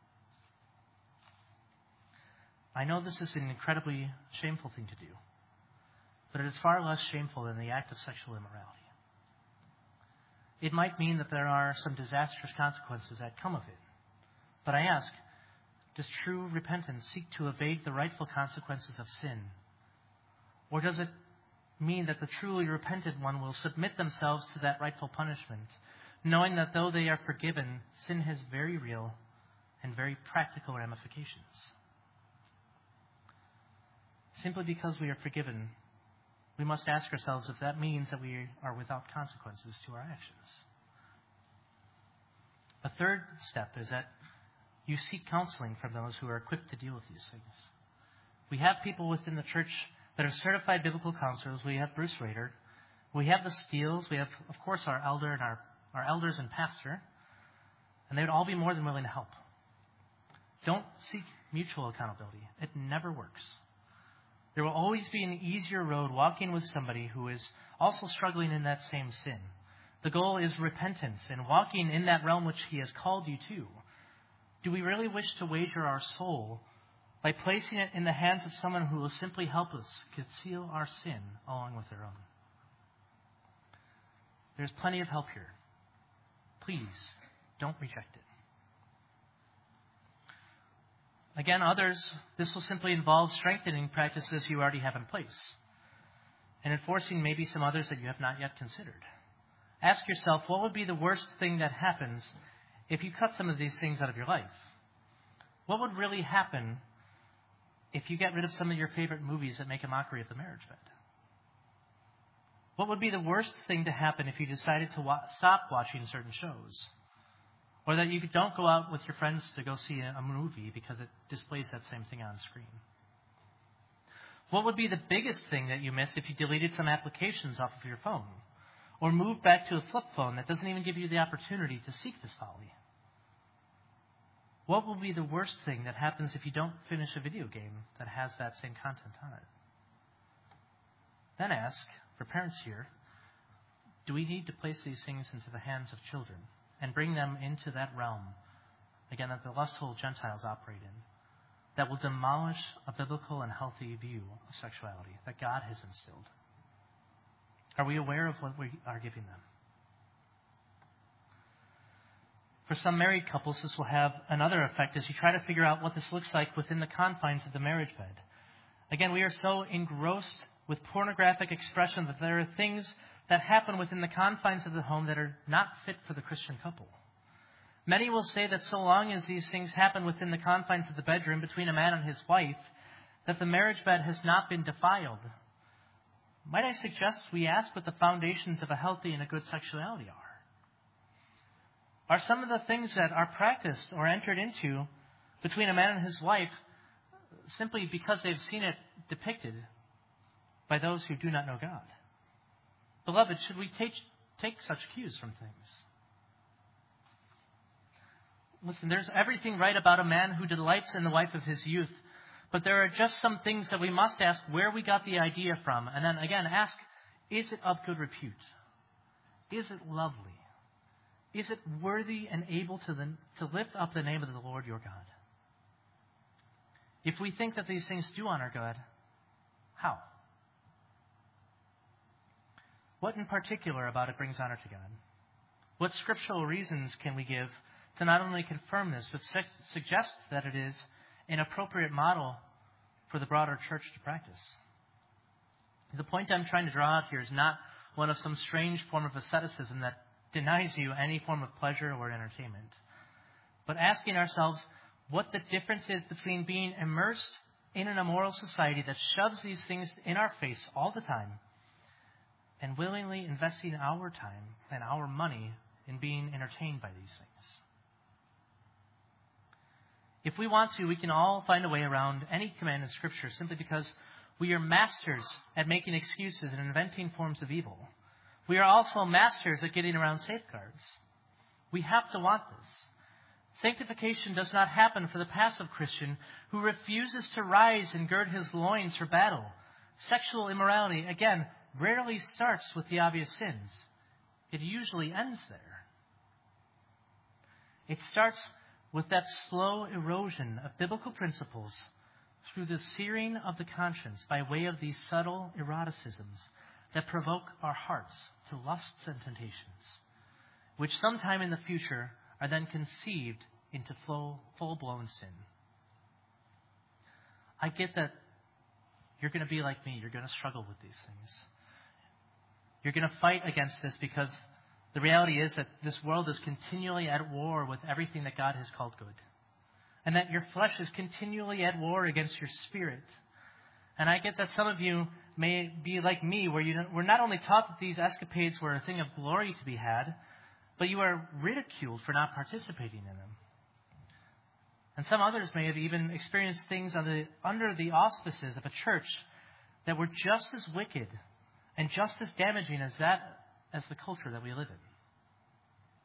I know this is an incredibly shameful thing to do, but it is far less shameful than the act of sexual immorality. It might mean that there are some disastrous consequences that come of it. But I ask, does true repentance seek to evade the rightful consequences of sin? Or does it mean that the truly repentant one will submit themselves to that rightful punishment, knowing that though they are forgiven, sin has very real and very practical ramifications? Simply because we are forgiven, we must ask ourselves if that means that we are without consequences to our actions. A third step is that you seek counseling from those who are equipped to deal with these things. We have people within the church that are certified biblical counselors. We have Bruce Rader. We have the Steels. We have, of course, our elder and our, our elders and pastor, and they would all be more than willing to help. Don't seek mutual accountability. It never works. There will always be an easier road walking with somebody who is also struggling in that same sin. The goal is repentance and walking in that realm which He has called you to. Do we really wish to wager our soul by placing it in the hands of someone who will simply help us conceal our sin along with their own? There's plenty of help here. Please, don't reject it. Again, others, this will simply involve strengthening practices you already have in place and enforcing maybe some others that you have not yet considered. Ask yourself, what would be the worst thing that happens if you cut some of these things out of your life? What would really happen if you get rid of some of your favorite movies that make a mockery of the marriage bed? What would be the worst thing to happen if you decided to wa- stop watching certain shows? Or that you don't go out with your friends to go see a, a movie because it displays that same thing on screen? What would be the biggest thing that you miss if you deleted some applications off of your phone? Or moved back to a flip phone that doesn't even give you the opportunity to seek this folly? What will be the worst thing that happens if you don't finish a video game that has that same content on it? Then ask, for parents here, do we need to place these things into the hands of children and bring them into that realm, again, that the lustful Gentiles operate in, that will demolish a biblical and healthy view of sexuality that God has instilled? Are we aware of what we are giving them? For some married couples, this will have another effect as you try to figure out what this looks like within the confines of the marriage bed. Again, we are so engrossed with pornographic expression that there are things that happen within the confines of the home that are not fit for the Christian couple. Many will say that so long as these things happen within the confines of the bedroom between a man and his wife, that the marriage bed has not been defiled. Might I suggest we ask what the foundations of a healthy and a good sexuality are? Are some of the things that are practiced or entered into between a man and his wife simply because they've seen it depicted by those who do not know God? Beloved, should we take, take such cues from things? Listen, there's everything right about a man who delights in the wife of his youth, but there are just some things that we must ask where we got the idea from. And then again, ask, is it of good repute? Is it lovely? Is it worthy and able to, the, to lift up the name of the Lord your God? If we think that these things do honor God, how? What in particular about it brings honor to God? What scriptural reasons can we give to not only confirm this, but su- suggest that it is an appropriate model for the broader church to practice? The point I'm trying to draw out here is not one of some strange form of asceticism that denies you any form of pleasure or entertainment, but asking ourselves what the difference is between being immersed in an immoral society that shoves these things in our face all the time and willingly investing our time and our money in being entertained by these things. If we want to, we can all find a way around any command in Scripture simply because we are masters at making excuses and inventing forms of evil. We are also masters at getting around safeguards. We have to want this. Sanctification does not happen for the passive Christian who refuses to rise and gird his loins for battle. Sexual immorality, again, rarely starts with the obvious sins. It usually ends there. It starts with that slow erosion of biblical principles through the searing of the conscience by way of these subtle eroticisms that provoke our hearts to lusts and temptations, which sometime in the future are then conceived into full, full-blown sin. I get that you're going to be like me. You're going to struggle with these things. You're going to fight against this because the reality is that this world is continually at war with everything that God has called good. And that your flesh is continually at war against your spirit. And I get that some of you may be like me, where you were not only taught that these escapades were a thing of glory to be had, but you are ridiculed for not participating in them. And some others may have even experienced things under the, under the auspices of a church that were just as wicked and just as damaging as that, as the culture that we live in.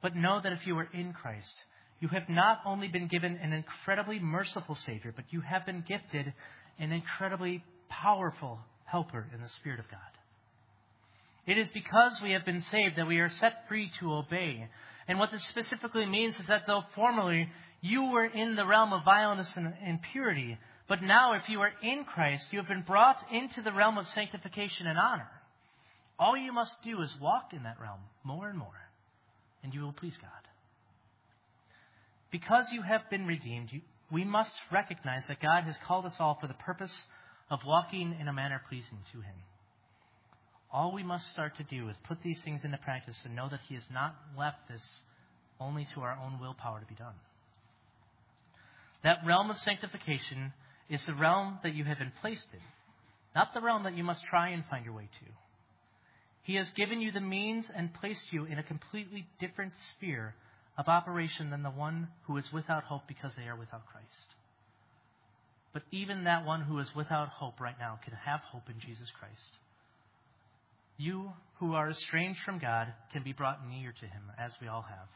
But know that if you are in Christ, you have not only been given an incredibly merciful Savior, but you have been gifted an incredibly powerful helper in the Spirit of God. It is because we have been saved that we are set free to obey. And what this specifically means is that though formerly you were in the realm of vileness and impurity, but now if you are in Christ, you have been brought into the realm of sanctification and honor. All you must do is walk in that realm more and more, and you will please God. Because you have been redeemed, you, we must recognize that God has called us all for the purpose of walking in a manner pleasing to Him. All we must start to do is put these things into practice and know that He has not left this only to our own willpower to be done. That realm of sanctification is the realm that you have been placed in, not the realm that you must try and find your way to. He has given you the means and placed you in a completely different sphere of operation than the one who is without hope because they are without Christ. But even that one who is without hope right now can have hope in Jesus Christ. You who are estranged from God can be brought near to Him, as we all have.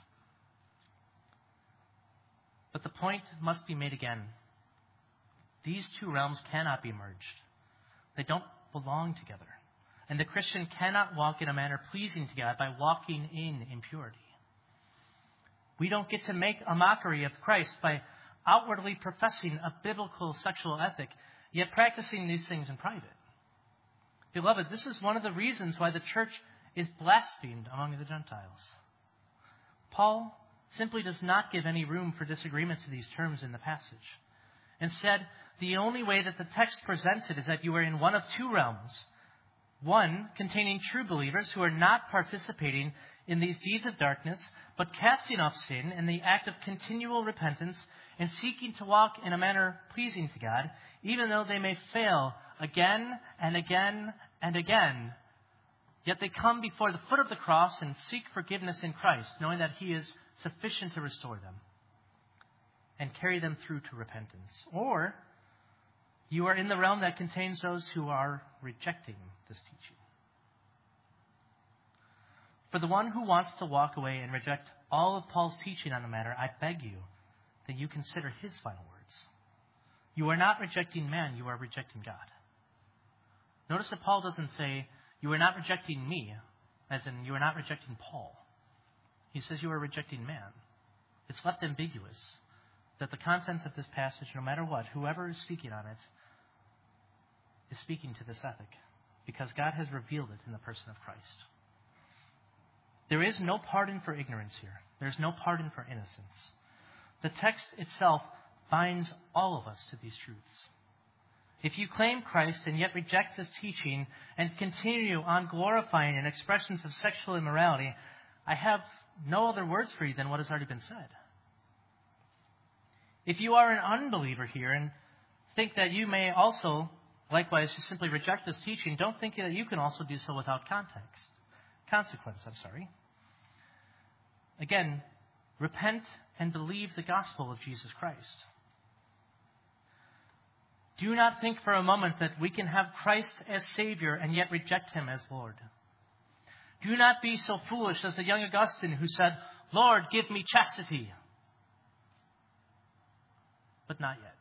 But the point must be made again. These two realms cannot be merged. They don't belong together. And the Christian cannot walk in a manner pleasing to God by walking in impurity. We don't get to make a mockery of Christ by outwardly professing a biblical sexual ethic, yet practicing these things in private. Beloved, this is one of the reasons why the church is blasphemed among the Gentiles. Paul simply does not give any room for disagreement to these terms in the passage. Instead, the only way that the text presents it is that you are in one of two realms. One containing true believers who are not participating in these deeds of darkness, but casting off sin in the act of continual repentance and seeking to walk in a manner pleasing to God, even though they may fail again and again and again. Yet they come before the foot of the cross and seek forgiveness in Christ, knowing that He is sufficient to restore them and carry them through to repentance. Or you are in the realm that contains those who are rejecting this teaching. For the one who wants to walk away and reject all of Paul's teaching on the matter, I beg you that you consider his final words. You are not rejecting man, you are rejecting God. Notice that Paul doesn't say, you are not rejecting me, as in you are not rejecting Paul. He says you are rejecting man. It's left ambiguous that the content of this passage, no matter what, whoever is speaking on it, is speaking to this ethic, because God has revealed it in the person of Christ. There is no pardon for ignorance here. There is no pardon for innocence. The text itself binds all of us to these truths. If you claim Christ and yet reject this teaching and continue on glorifying in expressions of sexual immorality, I have no other words for you than what has already been said. If you are an unbeliever here and think that you may also, likewise, just simply reject this teaching, don't think that you can also do so without context. Consequence, I'm sorry. Again, repent and believe the gospel of Jesus Christ. Do not think for a moment that we can have Christ as Savior and yet reject Him as Lord. Do not be so foolish as the young Augustine who said, Lord, give me chastity. But not yet.